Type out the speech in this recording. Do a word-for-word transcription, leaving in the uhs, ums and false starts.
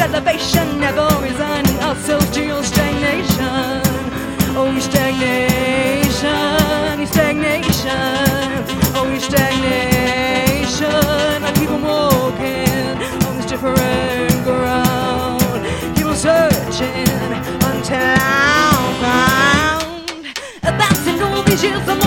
elevation, never resigning ourselves to your stagnation. Oh, your stagnation, your stagnation. Oh, your stagnation. I keep on walking on this different ground. Keep on searching until I'm found. Bouncing all these years.